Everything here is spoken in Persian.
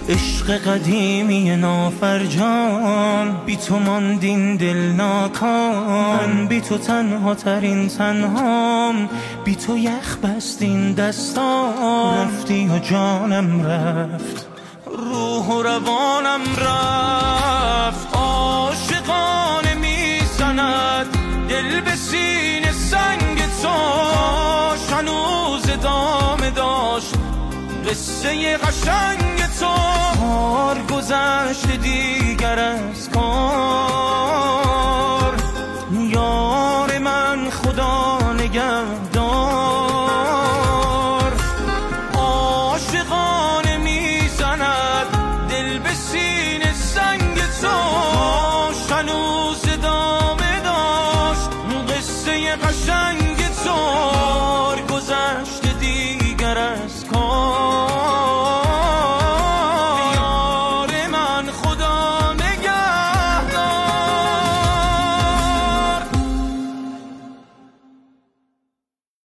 عشق قدیمی نافرجام، بی تو ماندین دل ناکام، بی تو تنها ترین تنهام، بی تو یخ بستین دستام، رفتی و جانم رفت، روح و روانم رفت، عاشقانه میزند دل به سینه سنگ تو، هنوز ادامه داشت قصه قشنگ تو، کار گذشت دیگر از کار،